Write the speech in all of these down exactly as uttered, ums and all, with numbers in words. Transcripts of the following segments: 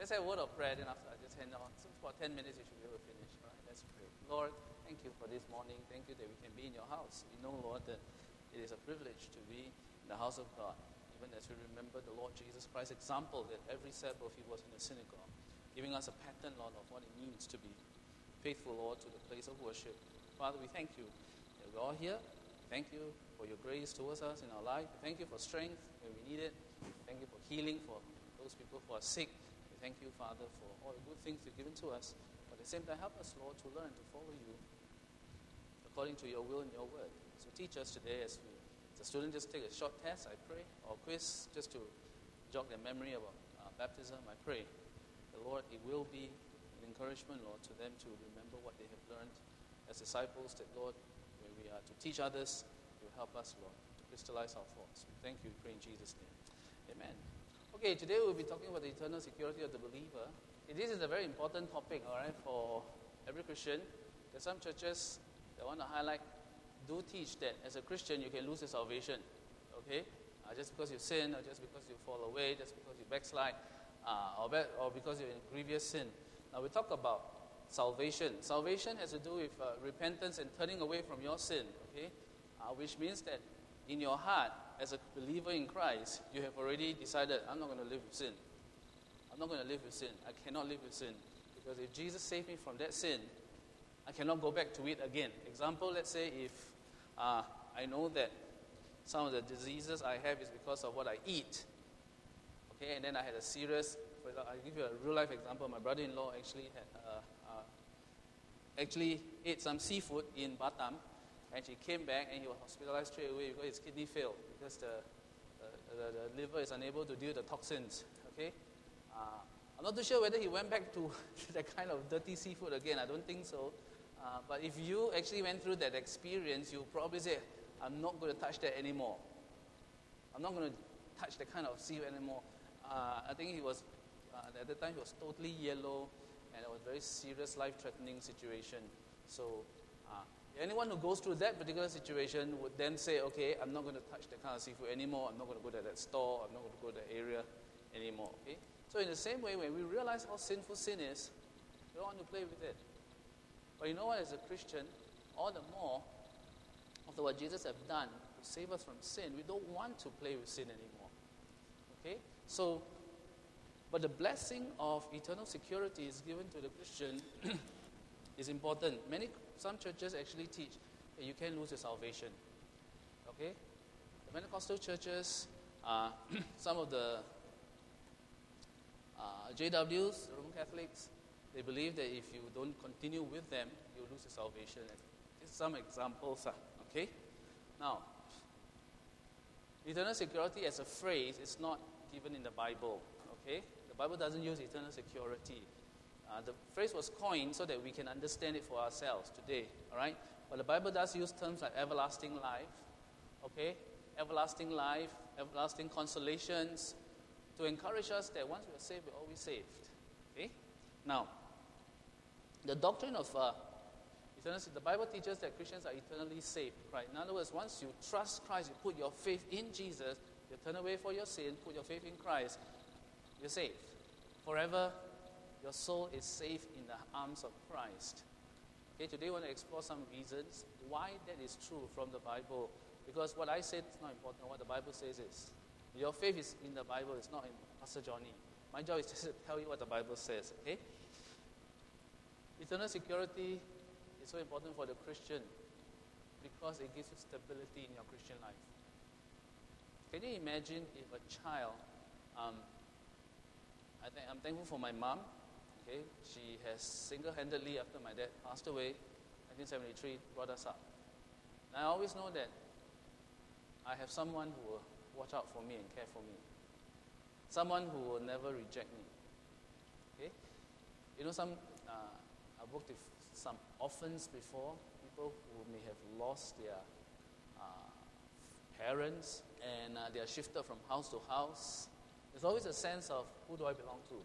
Let's have a word of prayer, then after I just hand on. So for ten minutes, you should be able to finish. All right, let's pray. Lord, thank you for this morning. Thank you that we can be in your house. We know, Lord, that it is a privilege to be in the house of God, even as we remember the Lord Jesus Christ's example that every Sabbath he was in the synagogue, giving us a pattern, Lord, of what it means to be faithful, Lord, to the place of worship. Father, we thank you that we're all here. Thank you for your grace towards us in our life. Thank you for strength when we need it. Thank you for healing for those people who are sick. We thank you, Father, for all the good things you've given to us. But at the same time, help us, Lord, to learn to follow you according to your will and your word. So teach us today as we, as a student, just take a short test, I pray, or quiz, just to jog their memory about uh, baptism. I pray the Lord, it will be an encouragement, Lord, to them to remember what they have learned as disciples, that, Lord, when we are to teach others, you help us, Lord, to crystallize our thoughts. We thank you, we pray in Jesus' name. Amen. Okay, today we'll be talking about the eternal security of the believer. This is a very important topic, all right, for every Christian. There's some churches that want to highlight, do teach that as a Christian you can lose your salvation, okay? Uh, just because you sin, or just because you fall away, just because you backslide, uh, or, be- or because you're in grievous sin. Now we talk about salvation. Salvation has to do with uh, repentance and turning away from your sin, okay? Uh, which means that in your heart, as a believer in Christ, you have already decided, I'm not going to live with sin. I'm not going to live with sin. I cannot live with sin. Because if Jesus saved me from that sin, I cannot go back to it again. Example, let's say if uh, I know that some of the diseases I have is because of what I eat. Okay, and then I had a serious, for example, I'll give you a real life example. My brother-in-law actually had, uh, uh, actually ate some seafood in Batam, and he came back and he was hospitalized straight away because his kidney failed, because the, the, the, the liver is unable to deal with the toxins. Okay, uh, I'm not too sure whether he went back to that kind of dirty seafood again. I don't think so. Uh, but if you actually went through that experience, you'll probably say, I'm not going to touch that anymore. I'm not going to touch that kind of seafood anymore. Uh, I think he was, uh, at the time he was totally yellow, and it was a very serious, life-threatening situation. So uh, anyone who goes through that particular situation would then say, okay, I'm not going to touch that kind of seafood anymore. I'm not going to go to that store. I'm not going to go to that area anymore. Okay? So in the same way, when we realize how sinful sin is, we don't want to play with it. But you know what, as a Christian, all the more after what Jesus has done to save us from sin, we don't want to play with sin anymore. Okay? So, but the blessing of eternal security is given to the Christian is important. Many, some churches actually teach that you can lose your salvation. Okay? The Pentecostal churches, uh, some of the uh, J Ws, Roman Catholics, they believe that if you don't continue with them, you lose your salvation. These are some examples. Uh, okay? Now, eternal security as a phrase is not given in the Bible. Okay? The Bible doesn't use eternal security. Uh, the phrase was coined so that we can understand it for ourselves today. All right? But the Bible does use terms like everlasting life. Okay? Everlasting life, everlasting consolations, to encourage us that once we are saved, we're always saved. Okay? Now, the doctrine of uh, eternal, the Bible teaches that Christians are eternally saved. Right? In other words, once you trust Christ, you put your faith in Jesus, you turn away from your sin, put your faith in Christ, you're saved. Forever, your soul is safe in the arms of Christ. Okay, today I want to explore some reasons why that is true from the Bible. Because what I said is not important. What the Bible says is, your faith is in the Bible, it's not in Pastor Johnny. My job is just to tell you what the Bible says, okay? Eternal security is so important for the Christian because it gives you stability in your Christian life. Can you imagine if a child, um, I th- I'm thankful for my mom, okay? She has single-handedly, after my dad passed away, nineteen seventy-three, brought us up. And I always know that I have someone who will watch out for me and care for me. Someone who will never reject me. Okay? You know, some uh, I've worked with some orphans before, people who may have lost their uh, parents, and uh, they are shifted from house to house. There's always a sense of, who do I belong to?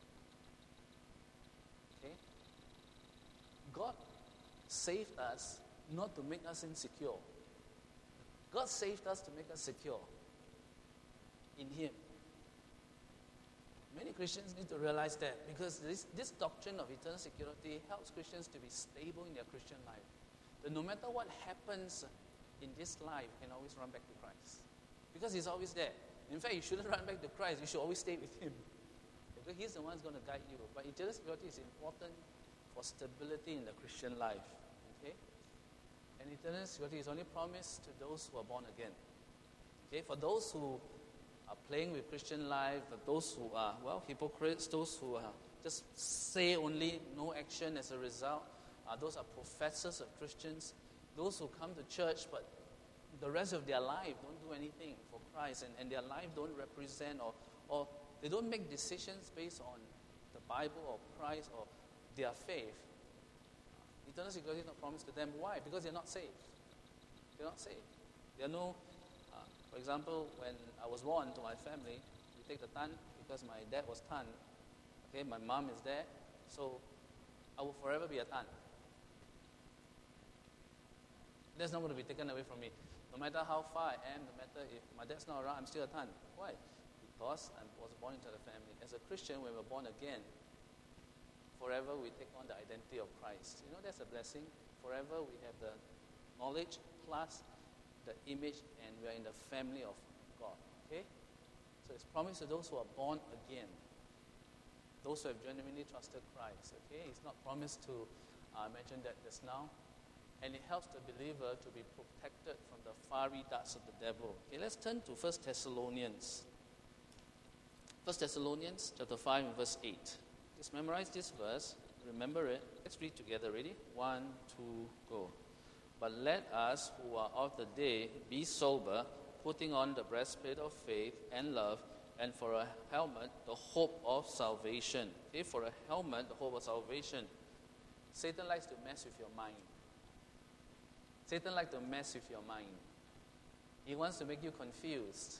Okay? God saved us not to make us insecure. God saved us to make us secure in Him. Many Christians need to realize that, because this, this doctrine of eternal security helps Christians to be stable in their Christian life. That no matter what happens in this life, you can always run back to Christ. Because He's always there. In fact, you shouldn't run back to Christ. You should always stay with Him. Because He's the one who's going to guide you. But eternal security is important for stability in the Christian life. Okay? And eternal security is only promised to those who are born again. Okay? For those who are playing with Christian life, for those who are, well, hypocrites, those who are just say only, no action as a result, uh, those are professors of Christians, those who come to church but the rest of their life don't do anything for Christ, and, and their life don't represent or, or they don't make decisions based on the Bible or Christ or their faith. Eternal security is not promised to them. Why? Because they're not saved. They're not saved. There are no, uh, for example, when I was born to my family, we take the Tan because my dad was Tan. Okay, my mom is there, so I will forever be a Tan. That's not going to be taken away from me. No matter how far I am, no matter if my dad's not around, I'm still a Tan. Why? Because I was born into the family. As a Christian, when we're born again, forever we take on the identity of Christ. You know, that's a blessing. Forever we have the knowledge plus the image, and we are in the family of God. Okay? So it's promised to those who are born again, those who have genuinely trusted Christ. Okay? It's not promised to, uh, I mentioned that just now. And it helps the believer to be protected from the fiery darts of the devil. Okay, let's turn to First Thessalonians. First Thessalonians chapter five and verse eight. Just memorize this verse. Remember it. Let's read together. Ready? One, two, go. But let us who are of the day be sober, putting on the breastplate of faith and love, and for a helmet, the hope of salvation. Okay, for a helmet, the hope of salvation. Satan likes to mess with your mind. Satan likes to mess with your mind. He wants to make you confused.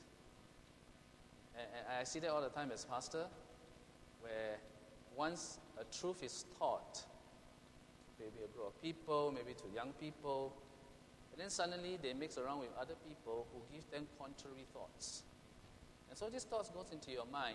And I see that all the time as pastor, where once a truth is taught, maybe a group of people, maybe to young people, and then suddenly they mix around with other people who give them contrary thoughts. And so these thoughts goes into your mind.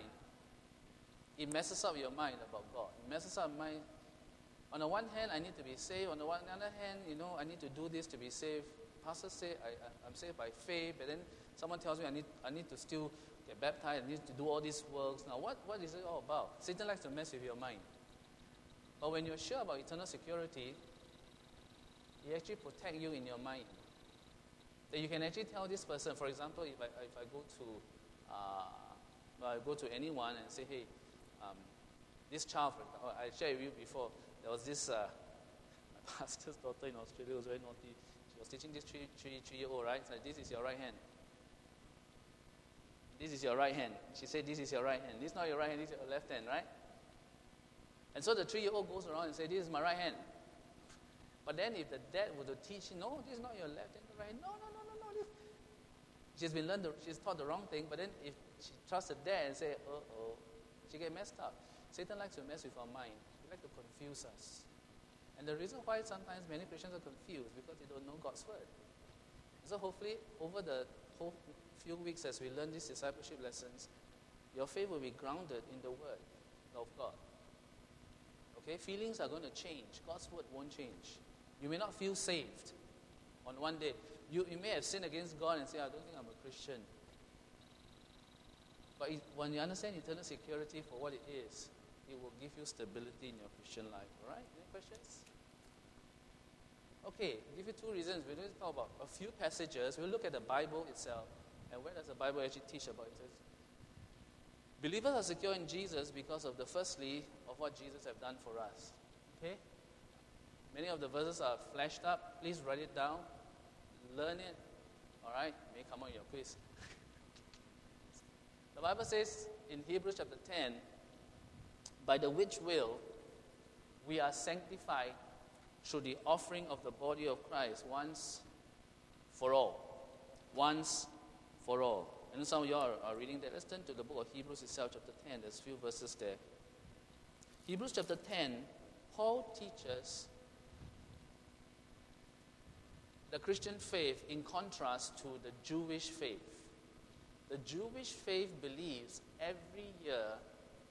It messes up your mind about God. It messes up your mind. On the one hand, I need to be saved. On the one, other hand, you know, I need to do this to be saved. Pastors say I, I, I'm saved by faith, but then someone tells me I need I need to still get baptized. I need to do all these works. Now, what, what is it all about? Satan likes to mess with your mind. But when you're sure about eternal security, he actually protects you in your mind. That you can actually tell this person, for example, if I if I go to uh, I go to anyone and say, hey, um, this child, I shared with you before. There was this uh, pastor's daughter in Australia who was very naughty. She was teaching this three, three, three-year-old, right? So this is your right hand. This is your right hand. She said, this is your right hand. This is not your right hand, this is your left hand, right? And so the three-year-old goes around and says, this is my right hand. But then if the dad were to teach, no, this is not your left hand, the right hand. No, no, no, no, no. This. She's been learned, the, she's taught the wrong thing, but then if she trusts the dad and say, uh-oh, she get messed up. Satan likes to mess with our mind. He likes to confuse us. And the reason why sometimes many Christians are confused because they don't know God's word. So hopefully, over the whole few weeks as we learn these discipleship lessons, your faith will be grounded in the word of God. Okay? Feelings are going to change. God's word won't change. You may not feel saved on one day. You, you may have sinned against God and say, I don't think I'm a Christian. But it, when you understand eternal security for what it is, it will give you stability in your Christian life. All right? Any questions? Okay, I'll give you two reasons. We're going to talk about a few passages. We'll look at the Bible itself. And where does the Bible actually teach about it? Believers are secure in Jesus because of the firstly of what Jesus has done for us. Okay? Many of the verses are flashed up. Please write it down. Learn it. All right? It may come on your quiz. The Bible says in Hebrews chapter ten, by the which will we are sanctified through the offering of the body of Christ once for all. Once for all. And some of you are, are reading that. Let's turn to the book of Hebrews itself, chapter ten. There's a few verses there. Hebrews chapter ten, Paul teaches the Christian faith in contrast to the Jewish faith. The Jewish faith believes every year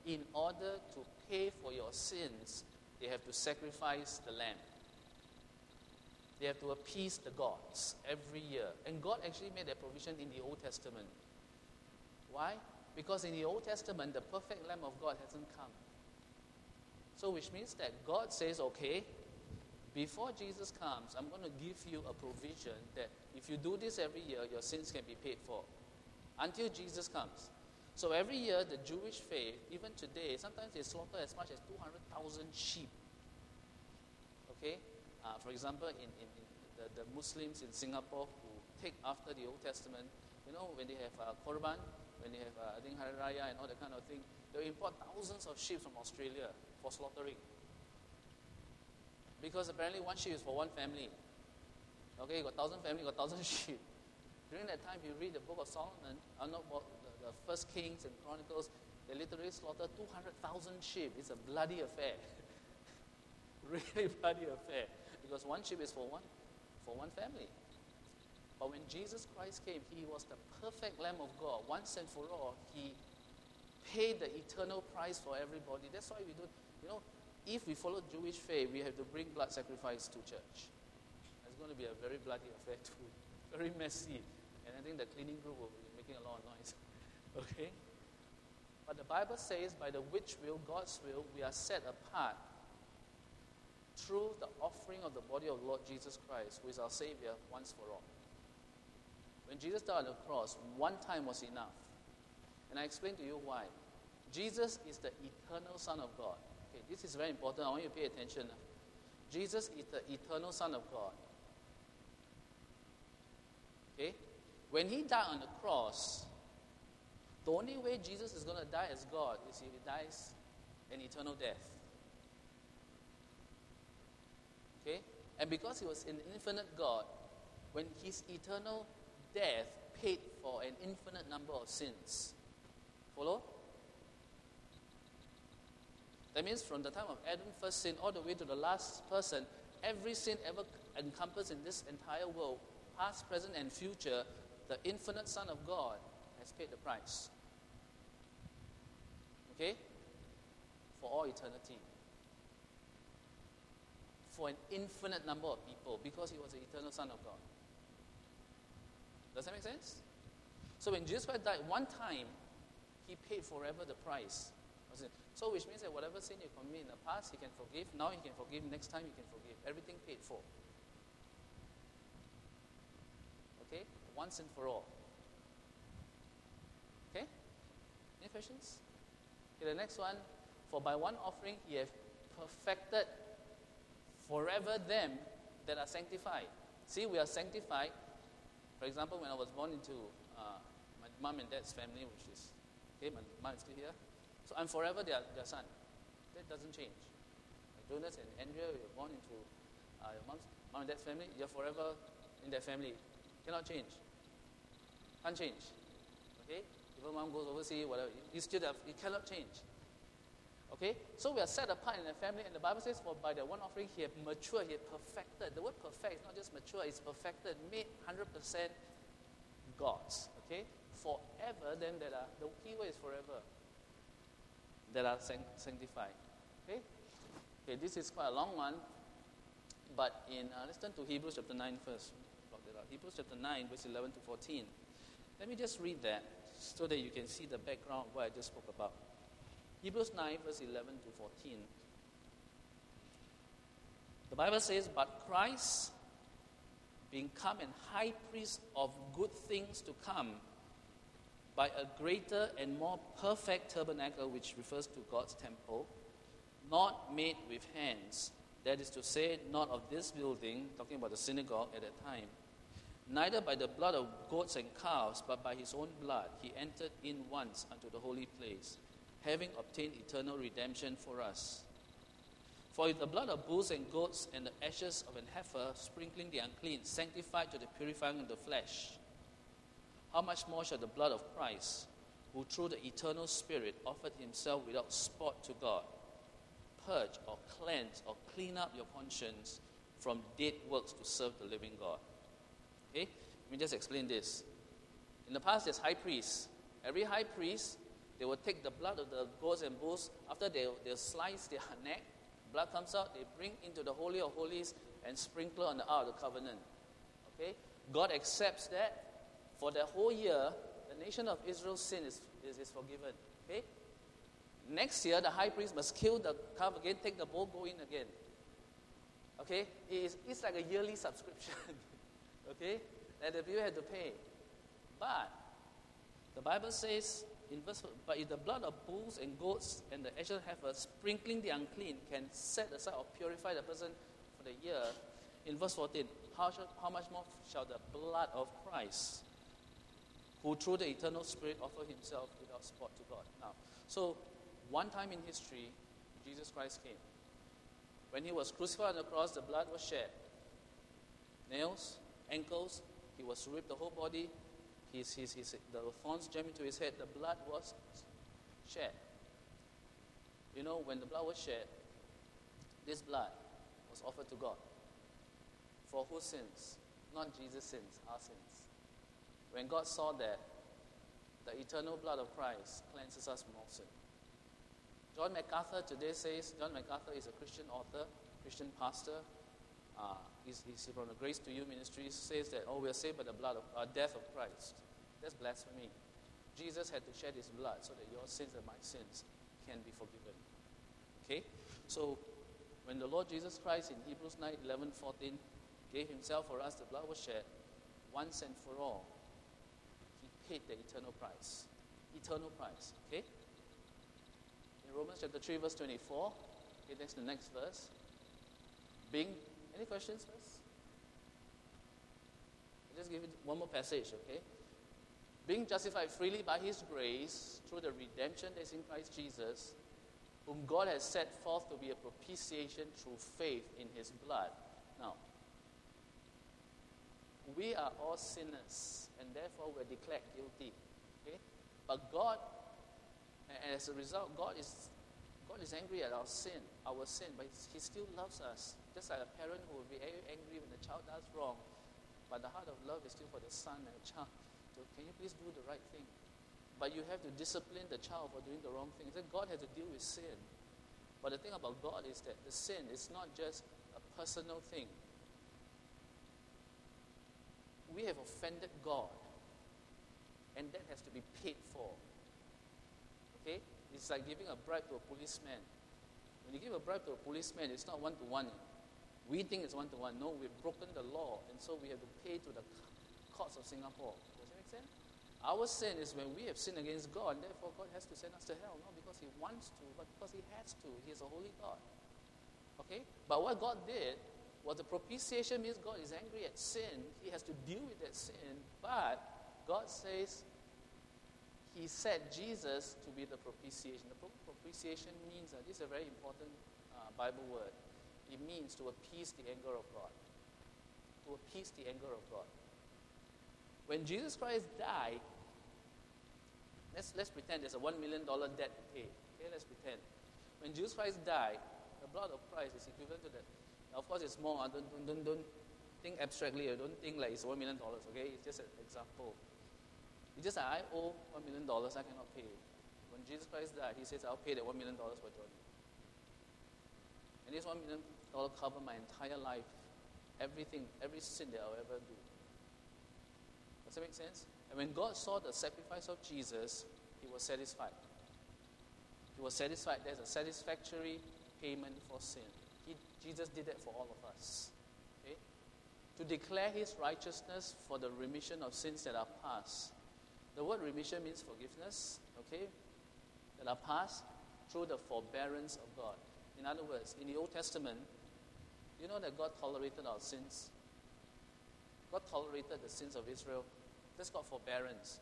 in order to pay for your sins, they have to sacrifice the lamb. They have to appease the gods every year. And God actually made that provision in the Old Testament. Why? Because in the Old Testament, the perfect Lamb of God hasn't come. So which means that God says, okay, before Jesus comes, I'm going to give you a provision that if you do this every year, your sins can be paid for. Until Jesus comes. So every year, the Jewish faith, even today, sometimes they slaughter as much as two hundred thousand sheep. Okay? Uh, for example, in, in, in the, the Muslims in Singapore who take after the Old Testament, you know, when they have uh, Korban, when they have, uh, I think, Hari Raya and all that kind of thing, they import thousands of sheep from Australia for slaughtering. Because apparently one sheep is for one family. Okay, you got thousand family, you got thousand sheep. During that time, you read the book of Solomon, uh, not the, the First Kings and Chronicles, they literally slaughter two hundred thousand sheep. It's a bloody affair. Really bloody affair. Because one sheep is for one, for one family. But when Jesus Christ came, he was the perfect Lamb of God. Once and for all, he paid the eternal price for everybody. That's why we don't, you know, if we follow Jewish faith, we have to bring blood sacrifice to church. It's going to be a very bloody affair too. Very messy. And I think the cleaning group will be making a lot of noise. Okay? But the Bible says, by the which will, God's will, we are set apart through the offering of the body of Lord Jesus Christ, who is our Savior once for all. When Jesus died on the cross, one time was enough. And I explain to you why. Jesus is the eternal Son of God. Okay, this is very important. I want you to pay attention. Jesus is the eternal Son of God. Okay? When he died on the cross, the only way Jesus is going to die as God is if he dies an eternal death. Okay? And because he was an infinite God, when his eternal death paid for an infinite number of sins. Follow? That means from the time of Adam first sin all the way to the last person, every sin ever encompassed in this entire world, past, present, and future, the infinite Son of God has paid the price. Okay? For all eternity. For an infinite number of people, because he was the eternal Son of God. Does that make sense? So when Jesus Christ died one time, he paid forever the price. So which means that whatever sin you commit in the past, he can forgive. Now he can forgive. Next time he can forgive. Everything paid for. Okay? Once and for all. Okay? Any questions? Okay, the next one. For by one offering he hath perfected forever them that are sanctified. See, we are sanctified. For example, when I was born into uh, my mom and dad's family, which is, okay, my mom is still here. So I'm forever their, their son. That doesn't change. Like Jonas and Andrea, you're born into uh, your mom's, mom and dad's family, you're forever in that family. Cannot change. Can't change. Okay? If your mom goes overseas, whatever, you still have, it cannot change. Okay? So we are set apart in a family, and the Bible says, for by the one offering, he had matured, he had perfected. The word perfect is not just mature, it's perfected, made one hundred percent God's. Okay? Forever, then that are, the key word is forever, that are sanctified. Okay? Okay, this is quite a long one, but in, uh, let's turn to Hebrews chapter nine first. Hebrews chapter nine, verse eleven to fourteen. Let me just read that, so that you can see the background of what I just spoke about. Hebrews nine, verse eleven to fourteen. The Bible says, but Christ, being come and high priest of good things to come, by a greater and more perfect tabernacle, which refers to God's temple, not made with hands, that is to say, not of this building, talking about the synagogue at that time, neither by the blood of goats and calves, but by his own blood, he entered in once unto the holy place, having obtained eternal redemption for us. For if the blood of bulls and goats and the ashes of an heifer, sprinkling the unclean, sanctified to the purifying of the flesh, how much more shall the blood of Christ, who through the eternal Spirit offered himself without spot to God, purge or cleanse or clean up your conscience from dead works to serve the living God? Okay? Let me just explain this. In the past, there's high priests. Every high priest they will take the blood of the goats and bulls. After they they slice their neck, blood comes out, they bring into the Holy of Holies and sprinkle on the Ark of the Covenant. Okay? God accepts that. For the whole year, the nation of Israel's sin is, is, is forgiven. Okay? Next year, the high priest must kill the calf again, take the bull, go in again. Okay? It is, it's like a yearly subscription. Okay? That the people have to pay. But the Bible says, in verse, but if the blood of bulls and goats and the ashen heifer sprinkling the unclean can set aside or purify the person for the year, in verse fourteen, how, shall, how much more shall the blood of Christ, who through the eternal Spirit offered himself without spot to God. Now, so one time in history, Jesus Christ came. When he was crucified on the cross, the blood was shed. Nails, ankles, he was ripped, the whole body, his, his, his, the thorns jammed into his head, the blood was shed. You know, when the blood was shed, this blood was offered to God. For whose sins? Not Jesus' sins, our sins. When God saw that, the eternal blood of Christ cleanses us from all sin. John MacArthur today says, John MacArthur is a Christian author, Christian pastor. Uh, he's, he's from the Grace to You Ministries, says that, oh, we are saved by the blood of, uh, death of Christ. That's blasphemy. Jesus had to shed his blood so that your sins and my sins can be forgiven. Okay? So, when the Lord Jesus Christ in Hebrews nine, eleven, fourteen gave himself for us, the blood was shed once and for all. He paid the eternal price. Eternal price. Okay? In Romans chapter three, verse twenty-four, okay, that's the next verse. Being, any questions first? I'll just give you one more passage, okay? Being justified freely by his grace through the redemption that is in Christ Jesus, whom God has set forth to be a propitiation through faith in his blood. Now, we are all sinners, and therefore we're declared guilty. Okay? But God, and as a result, God is God is angry at our sin, our sin, but he still loves us. Just like a parent who will be angry when the child does wrong, but the heart of love is still for the son and the child. So can you please do the right thing? But you have to discipline the child for doing the wrong thing. Then God has to deal with sin. But the thing about God is that the sin is not just a personal thing. We have offended God, and that has to be paid for. Okay? It's like giving a bribe to a policeman. When you give a bribe to a policeman, it's not one-to-one. We think it's one-to-one. No, we've broken the law, and so we have to pay to the courts of Singapore. Does that make sense? Our sin is when we have sinned against God, and therefore God has to send us to hell. Not because he wants to, but because he has to. He is a holy God. Okay? But what God did was the propitiation means God is angry at sin. He has to deal with that sin. But God says he set Jesus to be the propitiation. The propitiation means, uh, this is a very important uh, Bible word. It means to appease the anger of God. To appease the anger of God. When Jesus Christ died, let's, let's pretend there's a one million dollars debt to pay. Okay, let's pretend. When Jesus Christ died, the blood of Christ is equivalent to that. Now, of course, it's more. Don't, don't, don't, don't think abstractly. Or don't think like it's one million dollars, okay? It's just an example. It's just that I owe one million dollars, I cannot pay. When Jesus Christ died, he says, I'll pay that one million dollars for Johnny. And this one million dollars cover my entire life. Everything, every sin that I'll ever do. Does that make sense? And when God saw the sacrifice of Jesus, he was satisfied. He was satisfied. There's a satisfactory payment for sin. He, Jesus did that for all of us. Okay? To declare his righteousness for the remission of sins that are past. The word remission means forgiveness, okay? That are past through the forbearance of God. In other words, in the Old Testament, you know that God tolerated our sins. God tolerated the sins of Israel. That's called forbearance.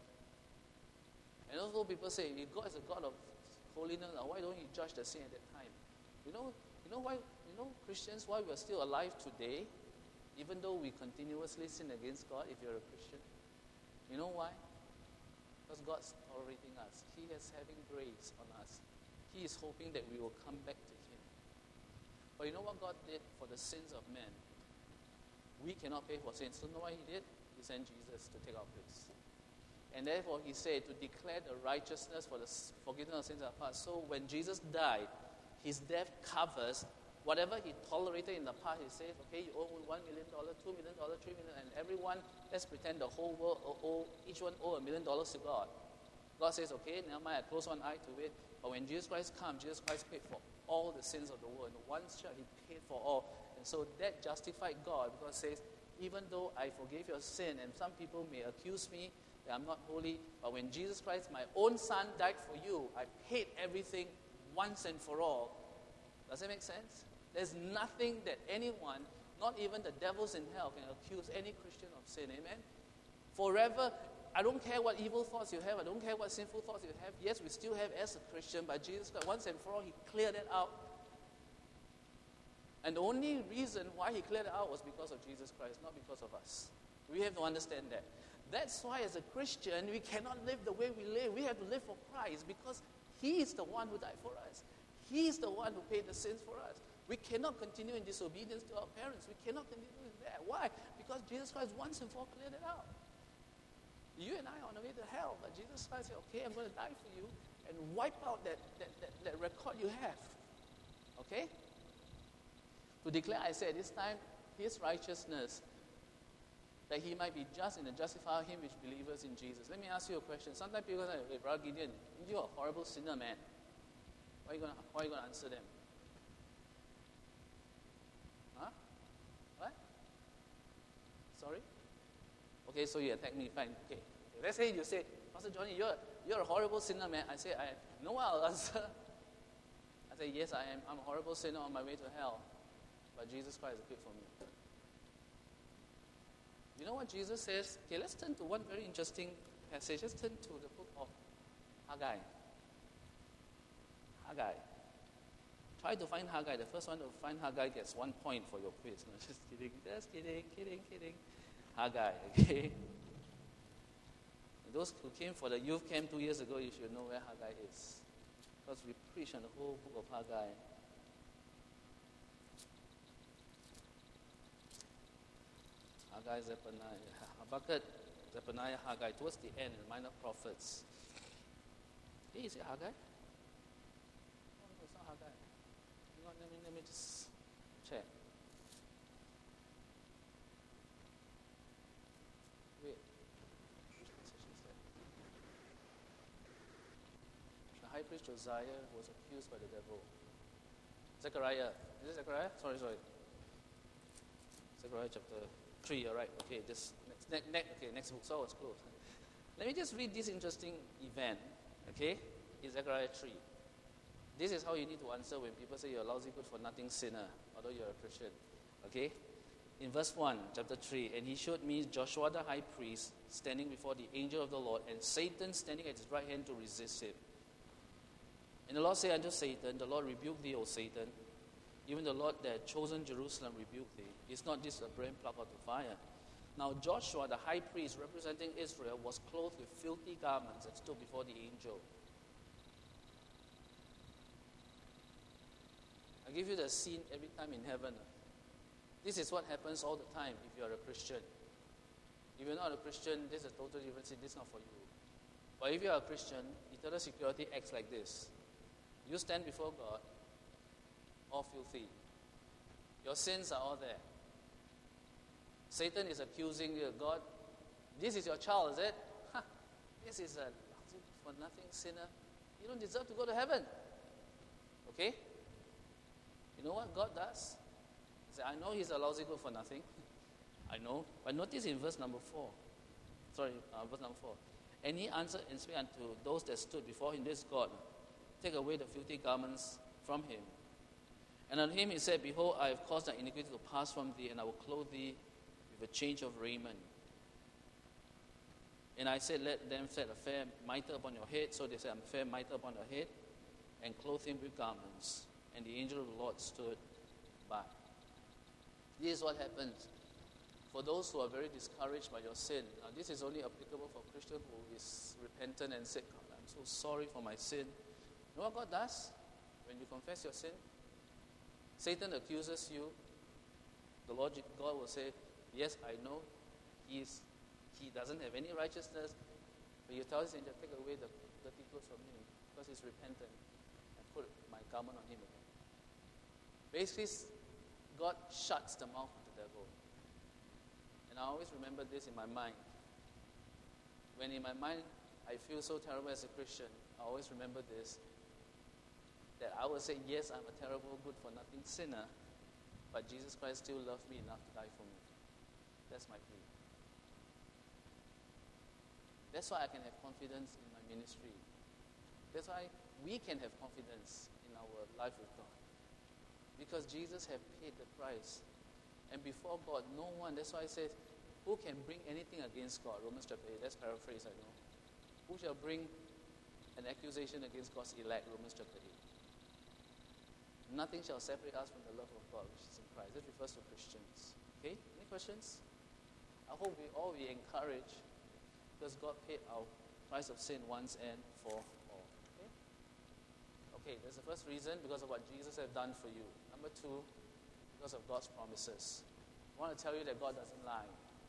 And also people say, if God is a God of holiness, why don't he judge the sin at that time? You know, you know why, you know, Christians, why we are still alive today, even though we continuously sin against God, if you're a Christian? You know why? Because God's tolerating us. He is having grace on us. He is hoping that we will come back to him. But you know what God did for the sins of men? We cannot pay for sins. So you know what he did? He sent Jesus to take our place. And therefore he said to declare the righteousness for the forgiveness of sins of the past. So when Jesus died, his death covers whatever he tolerated in the past. He says, okay, you owe one million dollars, two million dollars, three million dollars, and everyone, let's pretend the whole world, owe, each one owe a million dollars to God. God says, okay, never mind, I close one eye to it. But when Jesus Christ comes, Jesus Christ paid for all the sins of the world. In one shot, he paid for all. And so that justified God, because it says, even though I forgave your sin, and some people may accuse me that I'm not holy, but when Jesus Christ, my own son, died for you, I paid everything once and for all. Does that make sense? There's nothing that anyone, not even the devils in hell, can accuse any Christian of sin. Amen? Forever, I don't care what evil thoughts you have. I don't care what sinful thoughts you have. Yes, we still have as a Christian, but Jesus Christ, once and for all, he cleared it out. And the only reason why he cleared it out was because of Jesus Christ, not because of us. We have to understand that. That's why as a Christian, we cannot live the way we live. We have to live for Christ because he is the one who died for us. He is the one who paid the sins for us. We cannot continue in disobedience to our parents. We cannot continue in that. Why? Because Jesus Christ once and for all cleared it out. You and I are on the way to hell, but Jesus Christ said, okay, I'm going to die for you and wipe out that, that, that, that record you have. Okay? To declare, I said, this time, his righteousness, that he might be just and justify him which believers in Jesus. Let me ask you a question. Sometimes people say, hey, Brother Gideon, you're a horrible sinner, man. Why are you going to, why are you going to answer them? Huh? What? Sorry? Okay, so you attack me, fine. Okay. Let's say you say, Pastor Johnny, you're, you're a horrible sinner, man. I say, I no, I'll answer. I say, yes, I am. I'm a horrible sinner on my way to hell. But Jesus Christ is good for me. You know what Jesus says? Okay, let's turn to one very interesting passage. Let's turn to the book of Haggai. Haggai. Try to find Haggai. The first one to find Haggai gets one point for your quiz. No, just kidding. Just kidding, kidding, kidding. Haggai, okay? Those who came for the youth camp two years ago, you should know where Haggai is. Because we preach on the whole book of Haggai. Haggai, Zephaniah, Habakkuk, Zephaniah, Haggai, towards the end, the minor prophets. Hey, is it Haggai? Oh, no, it's not Haggai. Hang on, let me, let me just check. Wait. Which passage is that? The high priest Josiah was accused by the devil. Zechariah. Is it Zechariah? Sorry, sorry. Zechariah chapter three, you're right. Okay, just next, next, next, okay, next book. So I was close. Let me just read this interesting event, okay, in Zechariah three. This is how you need to answer when people say you're a lousy, good for nothing sinner, although you're a Christian. Okay? In verse one, chapter three, and he showed me Joshua the high priest standing before the angel of the Lord, and Satan standing at his right hand to resist him. And the Lord said unto Satan, the Lord rebuke thee, O Satan. Even the Lord that had chosen Jerusalem rebuked thee. Is not this a brand plucked out of fire? Now Joshua, the high priest representing Israel, was clothed with filthy garments and stood before the angel. I give you the scene every time in heaven. This is what happens all the time if you are a Christian. If you're not a Christian, this is a totally different scene. This is not for you. But if you are a Christian, eternal security acts like this. You stand before God, all filthy. Your sins are all there. Satan is accusing you, God, this is your child, is it? Huh, this is a for nothing sinner. You don't deserve to go to heaven. Okay? You know what God does? He said, I know he's a lousy good for nothing. I know. But notice in verse number four. Sorry, uh, verse number four. And he answered and spake unto those that stood before him, this God, take away the filthy garments from him. And unto him he said, behold, I have caused thy iniquity to pass from thee, and I will clothe thee with a change of raiment. And I said, let them set a fair mitre upon your head. So they said, a fair mitre upon your head, and clothe him with garments. And the angel of the Lord stood by. This is what happens for those who are very discouraged by your sin. Now, this is only applicable for a Christian who is repentant and said, God, I'm so sorry for my sin. You know what God does when you confess your sin? Satan accuses you. The Lord God will say, yes, I know he, is, he doesn't have any righteousness, but He tells his angel, take away the dirty clothes from him because he's repentant, and put my garment on him again. Basically, God shuts the mouth of the devil. And I always remember this in my mind. When in my mind I feel so terrible as a Christian, I always remember this, that I will say, yes, I'm a terrible, good-for-nothing sinner, but Jesus Christ still loves me enough to die for me. That's my plea. That's why I can have confidence in my ministry. That's why we can have confidence in our life with God. Because Jesus has paid the price. And before God, no one, that's why I said, who can bring anything against God? Romans chapter eight, that's paraphrase, I know. Who shall bring an accusation against God's elect? Romans chapter eight. Nothing shall separate us from the love of God, which is in Christ. This refers to Christians. Okay? Any questions? I hope we all be encouraged because God paid our price of sin once and for all. Okay? Okay, that's the first reason, because of what Jesus has done for you. Number two, because of God's promises. I want to tell you that God doesn't lie.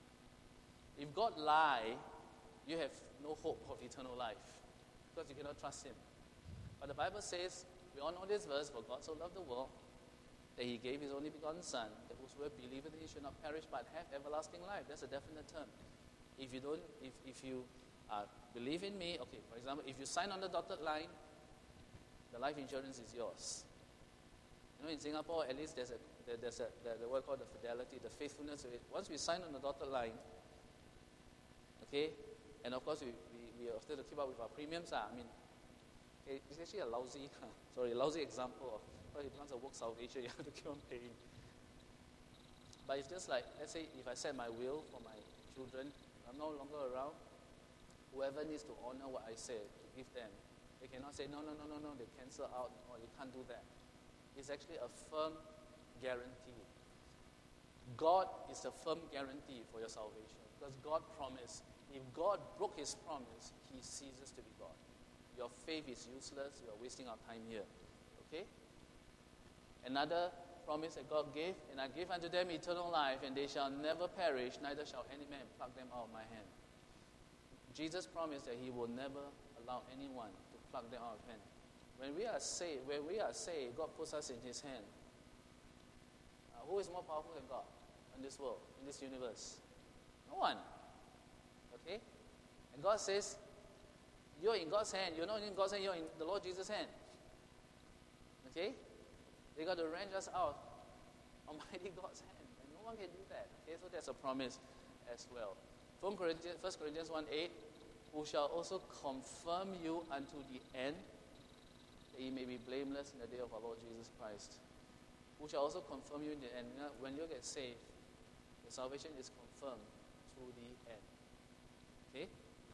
If God lie, you have no hope of eternal life because you cannot trust Him. But the Bible says, we all know this verse, for God so loved the world that He gave His only begotten Son, that whosoever believeth in Him should not perish but have everlasting life. That's a definite term. If you don't, if, if you uh, believe in me, okay, for example, if you sign on the dotted line, the life insurance is yours. You know, in Singapore, at least there's a there, there's a the, the word called the fidelity, the faithfulness of it. Once we sign on the dotted line, okay, and of course we we, we have to keep up with our premiums. Uh, I mean, okay, it's actually a lousy, sorry, a lousy example of well, it becomes a work salvation. You have to keep on paying. But it's just like, let's say, if I set my will for my children, I'm no longer around. Whoever needs to honor what I said to give them, they cannot say no, no, no, no, no. They cancel out, or they can't do that. It's actually a firm guarantee. God is a firm guarantee for your salvation because God promised. If God broke His promise, He ceases to be God. Your faith is useless. You are wasting our time here. Okay? Another promise that God gave, and I give unto them eternal life, and they shall never perish, neither shall any man pluck them out of my hand. Jesus promised that He will never allow anyone to pluck them out of hand. When we are saved, when we are saved, God puts us in His hand. Uh, who is more powerful than God in this world, in this universe? No one. Okay? And God says, you're in God's hand. You're not in God's hand, you're in the Lord Jesus' hand. Okay? They got to wrench us out Almighty God's hand. And no one can do that. Okay, so that's a promise as well. First Corinthians, First Corinthians one eight, who shall also confirm you unto the end, that ye may be blameless in the day of our Lord Jesus Christ. Who shall also confirm you in the end. When you get saved, your salvation is confirmed to the end. Okay?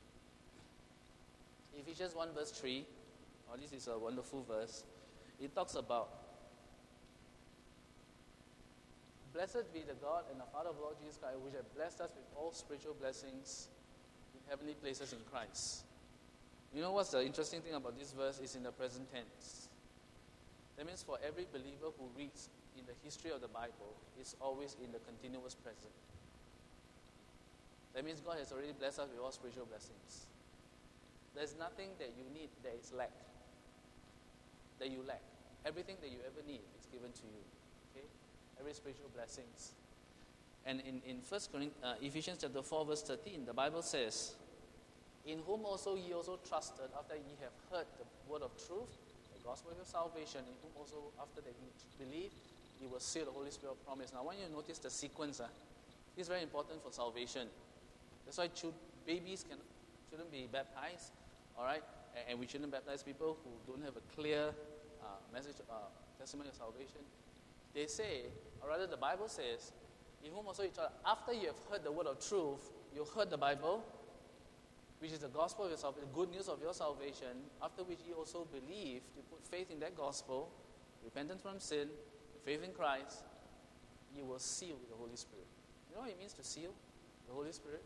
Ephesians one verse three, oh, this is a wonderful verse. It talks about, blessed be the God and the Father of Lord Jesus Christ, which have blessed us with all spiritual blessings in heavenly places in Christ. You know what's the interesting thing about this verse is in the present tense. That means for every believer who reads in the history of the Bible, it's always in the continuous present. That means God has already blessed us with all spiritual blessings. There's nothing that you need that is lack, that you lack. Everything that you ever need is given to you. Okay? Every spiritual blessings. And in, in First Corinthians, uh, Ephesians chapter four verse thirteen, the Bible says, in whom also ye also trusted, after ye have heard the word of truth, the gospel of your salvation, in whom also after that ye believe, ye will seal the Holy Spirit of promise. Now I want you to notice the sequence. Uh. This is very important for salvation. That's why ch- babies can, shouldn't be baptized, all right? And, and we shouldn't baptize people who don't have a clear uh, message, uh, testimony of salvation. They say, or rather the Bible says, in whom also you trust, after you have heard the word of truth, you heard the Bible, which is the gospel of your salvation, the good news of your salvation, after which you also believe, you put faith in that gospel, repentance from sin, faith in Christ, you will seal with the Holy Spirit. You know what it means to seal the Holy Spirit?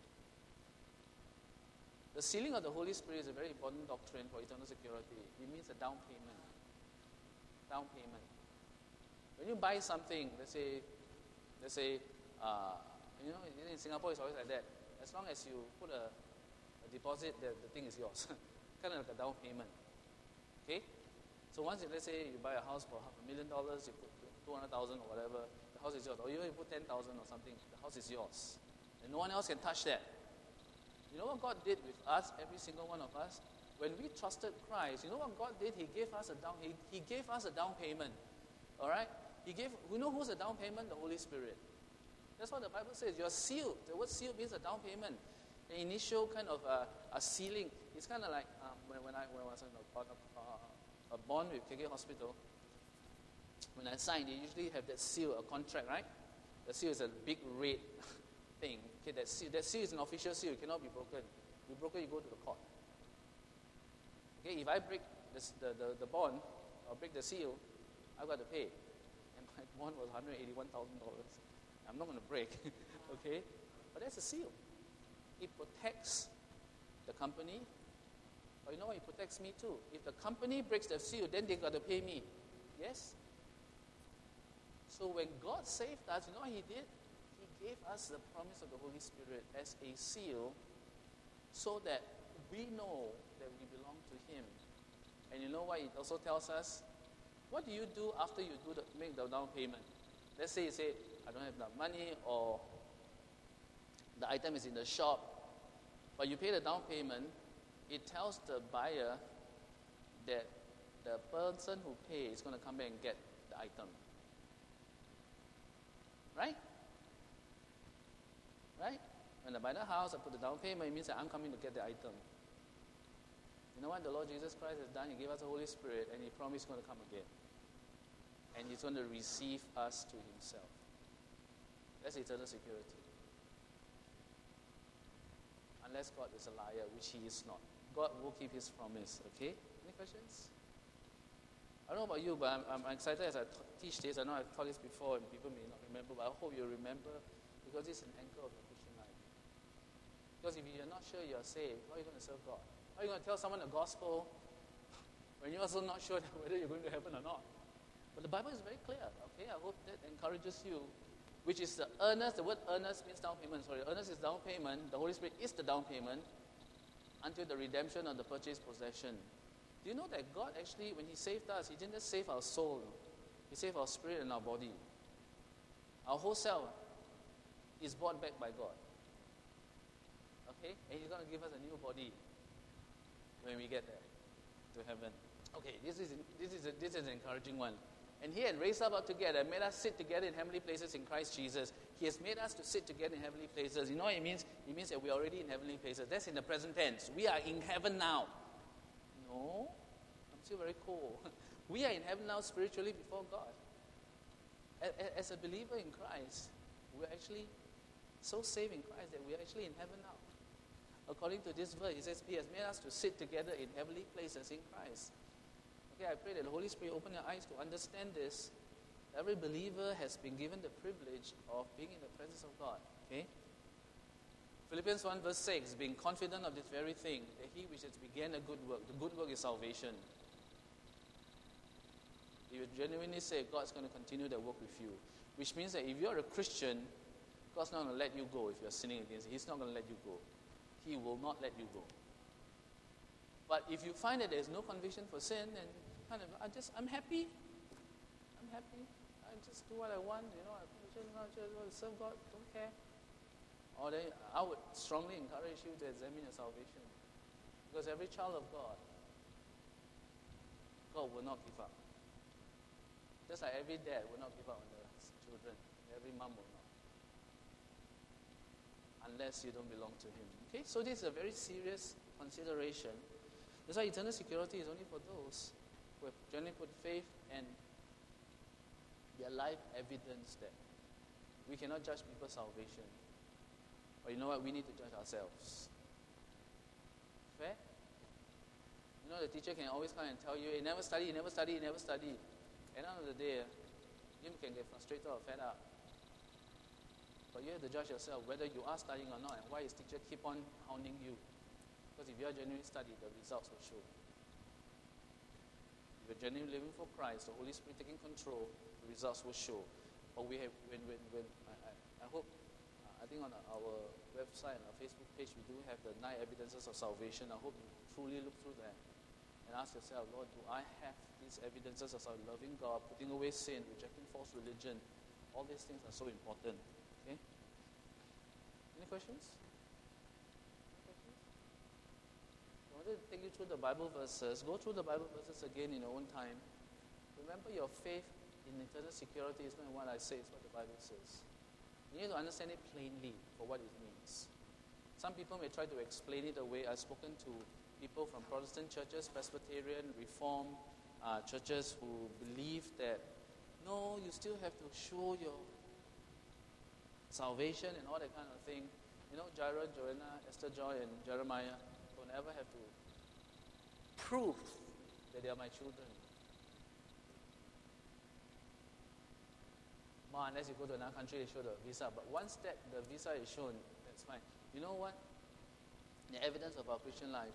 The sealing of the Holy Spirit is a very important doctrine for eternal security. It means a down payment. Down payment. When you buy something, let's say, let's say, uh, you know, in Singapore it's always like that. As long as you put a, a A deposit, the, the thing is yours. Kind of like a down payment. Okay? So once, you, let's say you buy a house for half a million dollars, you put two hundred thousand or whatever, the house is yours. Or even you put ten thousand or something, the house is yours. And no one else can touch that. You know what God did with us, every single one of us? When we trusted Christ, you know what God did? He gave us a down, he, he gave us a down payment. All right? He gave, we know who's a down payment? The Holy Spirit. That's what the Bible says. You're sealed. The word sealed means a down payment. The initial kind of uh, a sealing. It's kind of like um, when, when, I, when I was on a, on a, uh, a bond with K K Hospital. When I signed, they usually have that seal, a contract, right? The seal is a big red thing. Okay, that seal, that seal is an official seal. It cannot be broken. If you broke it, you go to the court. Okay, if I break the, the, the, the bond or break the seal, I've got to pay. And my bond was one hundred eighty-one thousand dollars. I'm not going to break. Okay? But that's a seal. It protects the company. But you know what? It protects me too. If the company breaks the seal, then they got to pay me. Yes? So when God saved us, you know what He did? He gave us the promise of the Holy Spirit as a seal so that we know that we belong to Him. And you know what it also tells us? What do you do after you do the, make the down payment? Let's say you say, I don't have enough money, or the item is in the shop, but you pay the down payment. It tells the buyer that the person who pays is going to come back and get the item. Right? Right? When I buy the house, I put the down payment, it means that I'm coming to get the item. You know what the Lord Jesus Christ has done? He gave us the Holy Spirit, and He promised He's going to come again. And He's going to receive us to Himself. That's eternal security. Unless God is a liar, which He is not. God will keep His promise. Okay? Any questions? I don't know about you, but I'm, I'm excited as I t- teach this. I know I've taught this before, and people may not remember, but I hope you remember, because it's an anchor of the Christian life. Because if you're not sure you're saved, how are you going to serve God? How are you going to tell someone the gospel when you're also not sure whether you're going to heaven or not? But the Bible is very clear, okay? I hope that encourages you, which is the earnest. The word earnest means down payment. Sorry, earnest is down payment. The Holy Spirit is the down payment until the redemption of the purchased possession. Do you know that God actually, when He saved us, He didn't just save our soul. He saved our spirit and our body. Our whole self is bought back by God. Okay? And He's going to give us a new body when we get there to heaven. Okay, this is this is a, this is an encouraging one. And He had raised us up together, made us sit together in heavenly places in Christ Jesus. He has made us to sit together in heavenly places. You know what it means? It means that we are already in heavenly places. That's in the present tense. We are in heaven now. No, I'm still very cool. We are in heaven now spiritually before God. As a believer in Christ, we're actually so saved in Christ that we're actually in heaven now. According to this verse, it says He has made us to sit together in heavenly places in Christ. Okay, I pray that the Holy Spirit open your eyes to understand this. Every believer has been given the privilege of being in the presence of God. Okay? Philippians one verse six, being confident of this very thing, that He which has began a good work, the good work is salvation. If you genuinely say God's going to continue that work with you, which means that if you're a Christian, God's not going to let you go if you're sinning against Him. He's not going to let you go. He will not let you go. But if you find that there's no conviction for sin, and kind of, I just, I'm happy. I'm happy. I just do what I want. You know, I just serve God. Don't care. Or then I would strongly encourage you to examine your salvation, because every child of God, God will not give up. Just like every dad will not give up on their children, every mom will not, unless you don't belong to Him. Okay, so this is a very serious consideration. That's why eternal security is only for those who have genuinely put faith and their life evidence that we cannot judge people's salvation. But you know what? We need to judge ourselves. Fair? You know, the teacher can always come and tell you, you never study, you never study, you never study. At the end of the day, you can get frustrated or fed up. But you have to judge yourself whether you are studying or not, and why his teacher keep on hounding you. Because if you are genuinely studying, the results will show. If you're genuinely living for Christ, the Holy Spirit taking control, the results will show. But we have, when, when, when I, I, I hope, I think on our website and our Facebook page, we do have the nine evidences of salvation. I hope you truly look through that and ask yourself, Lord, do I have these evidences of loving God, putting away sin, rejecting false religion? All these things are so important. Okay? Any questions? I wanted to take you through the Bible verses. Go through the Bible verses again in your own time. Remember, your faith in eternal security is not what I say, it's what the Bible says. You need to understand it plainly for what it means. Some people may try to explain it away. I've spoken to people from Protestant churches, Presbyterian, Reformed uh, churches who believe that, no, you still have to show your salvation and all that kind of thing. You know, Jaira, Joanna, Esther Joy, and Jeremiah don't ever have to prove that they are my children. Unless you go to another country, they show the visa. But once that the visa is shown, that's fine. You know what? The evidence of our Christian life,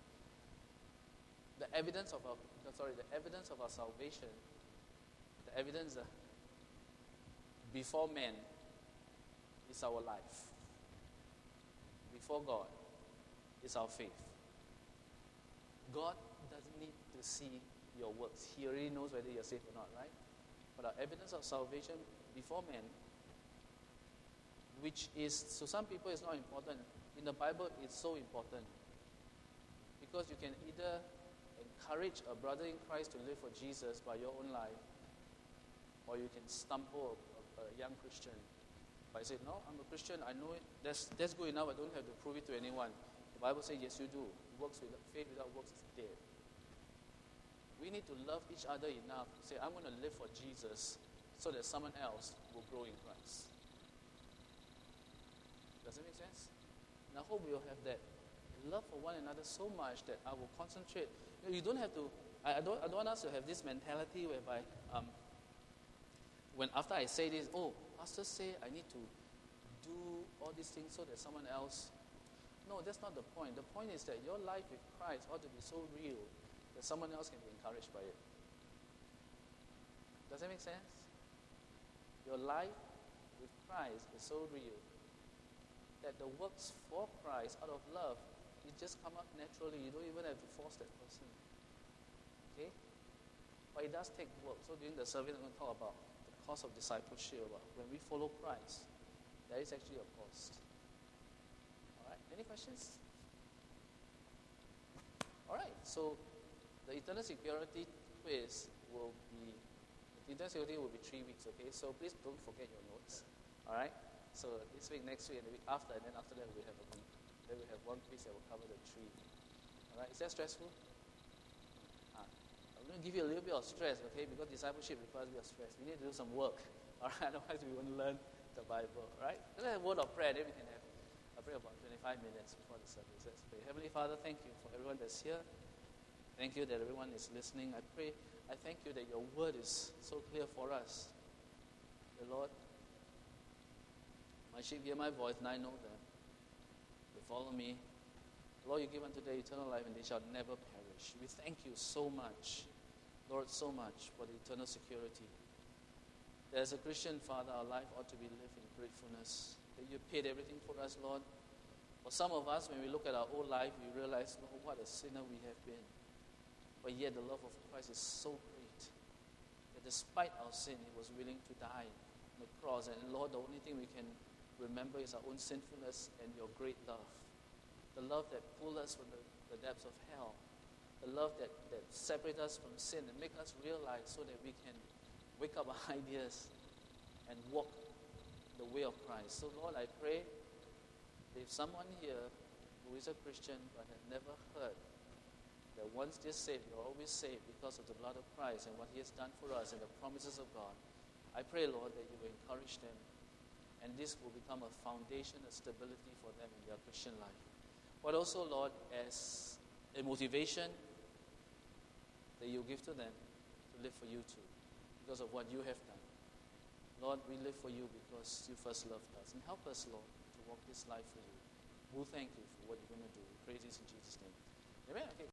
the evidence of our, no, sorry, the evidence of our salvation, the evidence uh, before men is our life. Before God is our faith. God doesn't need to see your works. He already knows whether you're saved or not, right? But our evidence of salvation before men, which is, so some people it's not important. In the Bible, it's so important. Because you can either encourage a brother in Christ to live for Jesus by your own life, or you can stumble a, a young Christian by saying, no, I'm a Christian, I know it, that's, that's good enough, I don't have to prove it to anyone. The Bible says, yes, you do. Works without, faith without works is dead. We need to love each other enough to say, I'm going to live for Jesus so that someone else will grow in Christ. Does that make sense? And I hope we'll have that love for one another so much that I will concentrate. You know, you don't have to, I, I, don't, I don't want us to have this mentality whereby um, when after I say this, oh, pastor say I need to do all these things so that someone else. No, that's not the point. The point is that your life with Christ ought to be so real that someone else can be encouraged by it. Does that make sense? Your life with Christ is so real that the works for Christ out of love, it just come up naturally. You don't even have to force that person. Okay? But it does take work. So during the service, I'm going to talk about the cost of discipleship. About when we follow Christ, there is actually a cost. All right? Any questions? All right. So the eternal security quiz will be, the eternal security will be three weeks, okay? So please don't forget your notes, all right? So this week, next week, and the week after, and then after that we have a, then we have one quiz that will cover the three. All right? Is that stressful? Ah, I'm going to give you a little bit of stress, okay? Because discipleship requires a bit of stress. We need to do some work, all right? Otherwise we won't learn the Bible, all right? Let's have a word of prayer, then we can have a prayer about twenty-five minutes before the service. Let's pray. Heavenly Father, thank you for everyone that's here. Thank you that everyone is listening. I pray, I thank you that your word is so clear for us. The Lord, my sheep hear my voice, and I know them. They follow me. Lord, you give unto them eternal life, and they shall never perish. We thank you so much, Lord, so much for the eternal security. That as a Christian, Father, our life ought to be lived in gratefulness. That you paid everything for us, Lord. For some of us, when we look at our own life, we realize, Lord, what a sinner we have been. But yet the love of Christ is so great that despite our sin, he was willing to die on the cross. And Lord, the only thing we can remember is our own sinfulness and your great love. The love that pulled us from the, the depths of hell. The love that, that separates us from sin and make us realize so that we can wake up our ideas and walk the way of Christ. So Lord, I pray that if someone here who is a Christian but has never heard that once they're saved, you're always saved because of the blood of Christ and what he has done for us and the promises of God. I pray, Lord, that you will encourage them and this will become a foundation, a stability for them in their Christian life. But also, Lord, as a motivation that you give to them to live for you too because of what you have done. Lord, we live for you because you first loved us. And help us, Lord, to walk this life for you. We'll thank you for what you're going to do. We praise this in Jesus' name. Amen. Okay.